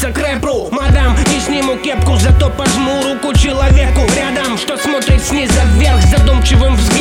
вернуться к рэпу. Мадам, не сниму кепку, зато пожму руку человеку рядом, что смотрит снизу вверх задумчивым взглядом.